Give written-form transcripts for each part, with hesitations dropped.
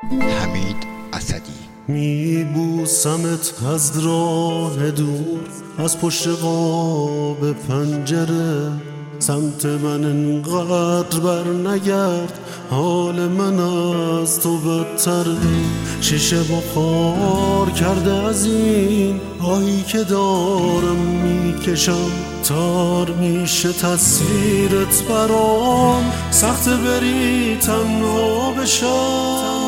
حمید اسدی. میبوسمت از راه دور، از پشت قاب پنجره، سمت من انقدر بر نگرد، حال من از تو بدتره. شیشه بخار کرده از این آهی که دارم میکشم، تار میشه تصویرت برام، سخت بری تنها بشم.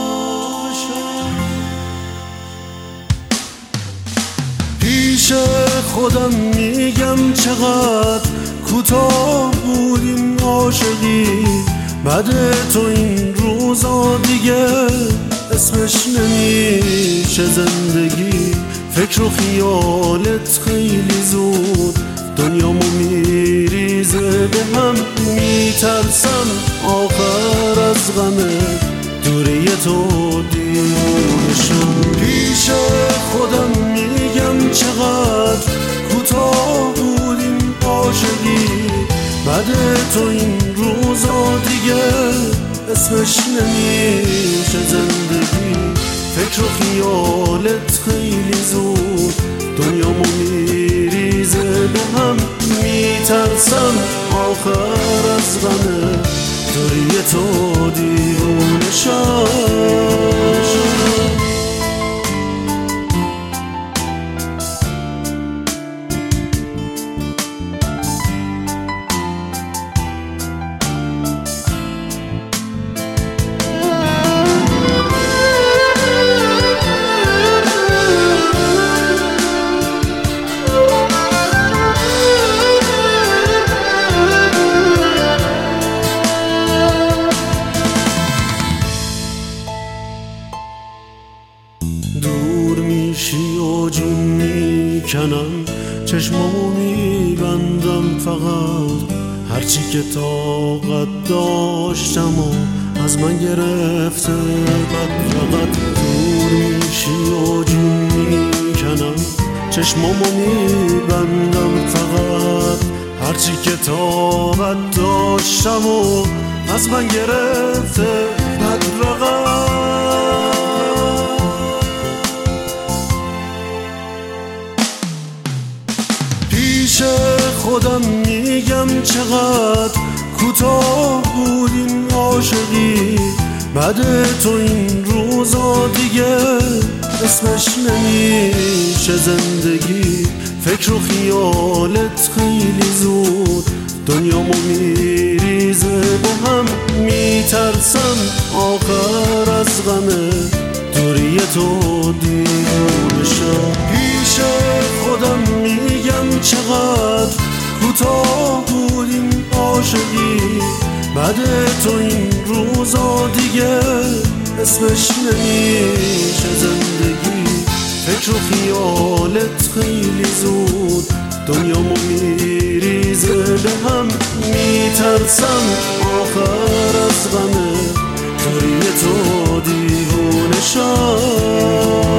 پیش خودم میگم چقدر کوتاه بود این عاشقی، بعد تو این روزا دیگه اسمش نمیشه زندگی. فکر و خیالت خیلی زود دنیامو میریزه به هم، میترسم آخر از غمه دوری تو دیوونه شم. پیش خودم میگم چقدر کوتاه بود این عاشقی، بعد تو این روزا دیگه اسمش نمیشه زندگی. فکر و خیالت خیلی زود دنیامو میریزه به هم، میترسم آخر از غمه دوری تو دیوونه شم. دور میشی و جون میکنم، چشمامو میبندم فقط، هرچی که طاقت داشتم و از من گرفته بد فقط. دور میشی و جون میکنم، چشمامو میبندم فقط، هرچی که طاقت داشتم و از من گرفته بد فقط. پیش خودم میگم چقدر کوتاه بود این عاشقی، بعد تو این روزا دیگه اسمش نمیشه زندگی. فکر و خیالت خیلی زود دنیامو میریزه به هم، میترسم آخر از غمه دوری تو دیوونه شم. پیش خودم میگم چقدر کوتاه بود این عاشقی، بعد تو این روزا دیگه اسمش نمیشه زندگی. فکر و خیالت خیلی زود دنیامو میریزه به هم، میترسم آخر از غمه دوری تو دیوونه شم.